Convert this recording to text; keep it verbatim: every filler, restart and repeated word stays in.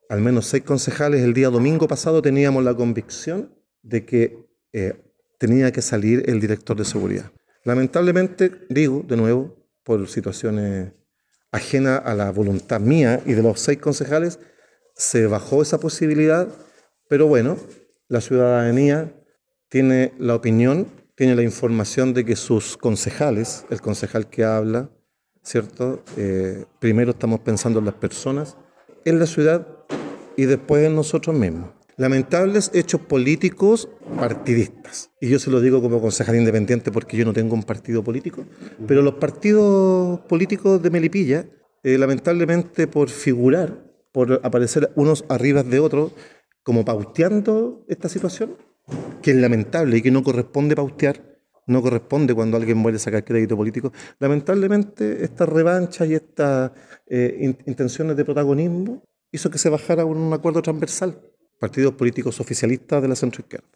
al menos seis concejales, el día domingo pasado teníamos la convicción de que eh, tenía que salir el director de seguridad. Lamentablemente, digo de nuevo, por situaciones ajenas a la voluntad mía y de los seis concejales, se bajó esa posibilidad, pero bueno, la ciudadanía tiene la opinión, tiene la información de que sus concejales, el concejal que habla, ¿cierto? Eh, primero estamos pensando en las personas, en la ciudad y después en nosotros mismos. Lamentables hechos políticos partidistas. Y yo se lo digo como concejal independiente porque yo no tengo un partido político, pero los partidos políticos de Melipilla, eh, lamentablemente por figurar, por aparecer unos arriba de otros, como pauteando esta situación, que es lamentable y que no corresponde pautear, no corresponde cuando alguien muere sacar crédito político. Lamentablemente estas revanchas y estas eh, in- intenciones de protagonismo hizo que se bajara un acuerdo transversal, partidos políticos oficialistas de la centroizquierda.